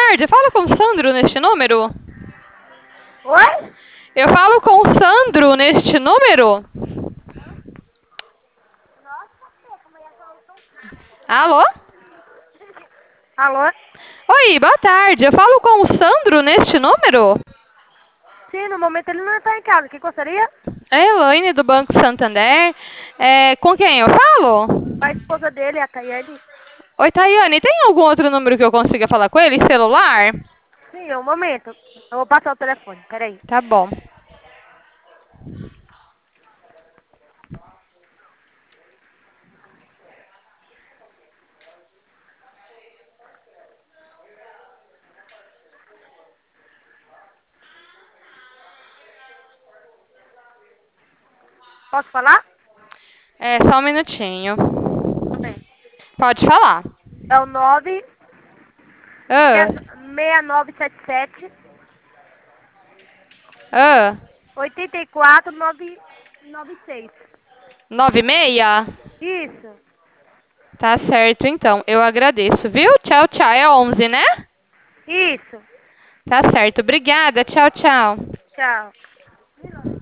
tarde. Eu falo com o Sandro neste número? Oi? Eu falo com o Sandro neste número? Alô? Alô? Oi, boa tarde. Eu falo com o Sandro neste número? Sim, no momento ele não está em casa. O que gostaria? É Elaine do Banco Santander. Com quem eu falo? A esposa dele, a Tayane. Oi, Tayane, tem algum outro número que eu consiga falar com ele? Celular? Sim, um momento. Eu vou passar o telefone. Peraí. Tá bom. Posso falar? É, só um minutinho. Também. Pode falar. É o 9, que é Ah, 6977 ah, 84 996. 96? Isso. Tá certo, então. Eu agradeço, viu? Tchau, tchau. É 11, né? Isso. Tá certo. Obrigada. Tchau, tchau. Tchau.